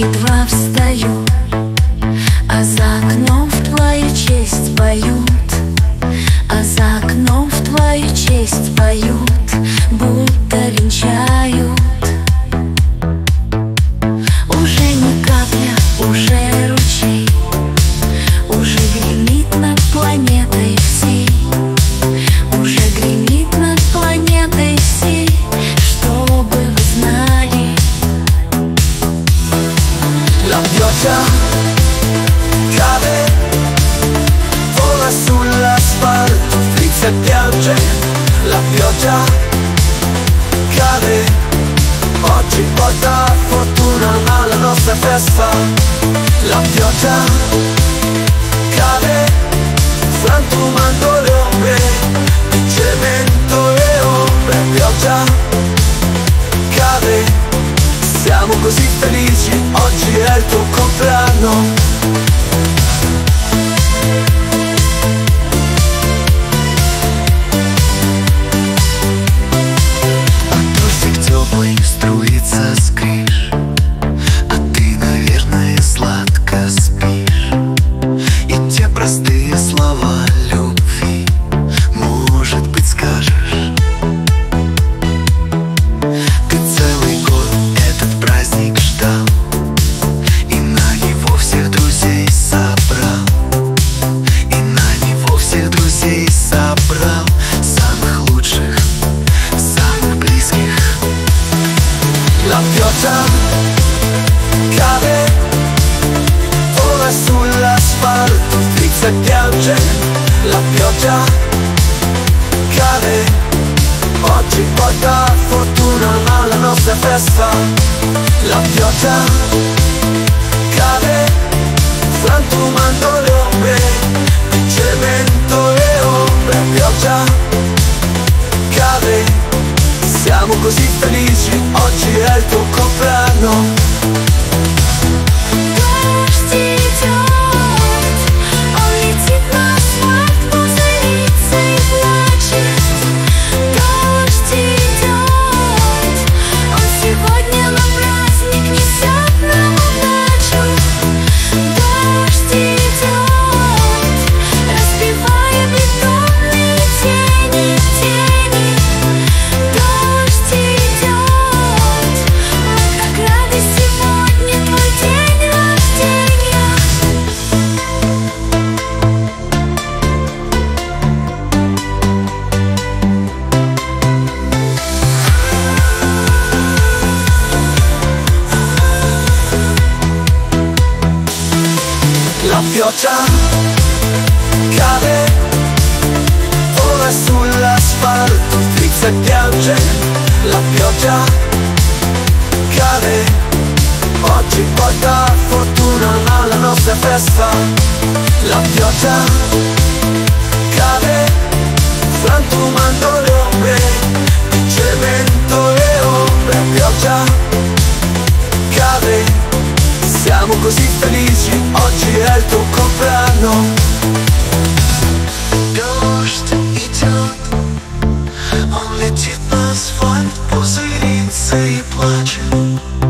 едва встаю, а за окном в твою честь поют, а за окном в твою честь поют, будто венчают. Уже не капля, уже ручей, уже гремит над планетой всей, уже гремит над планетой всей, чтобы вы знали. La pioggia cade, vola sull'asfalto, strizza e piange. La pioggia cade, oggi porta fortuna alla nostra festa. La pioggia cade, frantumando le ombre di cemento e ombre. Pioggia cade, siamo così felici, oggi è il tuo compleanno. А дождик теплый струится с крыш, а ты, наверное, сладко спишь. И те простые слова любви, может быть, скажешь. Ты целый год этот праздник ждал, и на него всех друзей собрал, и на него всех друзей собрал, самых лучших, самых близких. La pioggia cade, vola sull'asfalto, strizza e piange. La pioggia cade, oggi porta fortuna alla nostra festa. La pioggia cade, frantumando le ombre di cemento e ombre. Pioggia cade, siamo così felici, oggi è il tuo compleanno. Дождь идет, он летит на асфальт, пузырится и плачет. Дождь идет, он сегодня на праздник несет нам удачу. Дождь идет, разбивая бетонные тени, тени. Дождь идет, мы так рады, сегодня твой день рождения. La pioggia cade, vola sull'asfalto, strizza e piange. La pioggia cade, oggi porta fortuna alla nostra festa. La pioggia cade, frantumando le ombre di cemento e ombre. Pioggia cade, siamo così felici, oggi è il tuo compleanno. Дождь идет, он летит на асфальт, пузырится и плачет.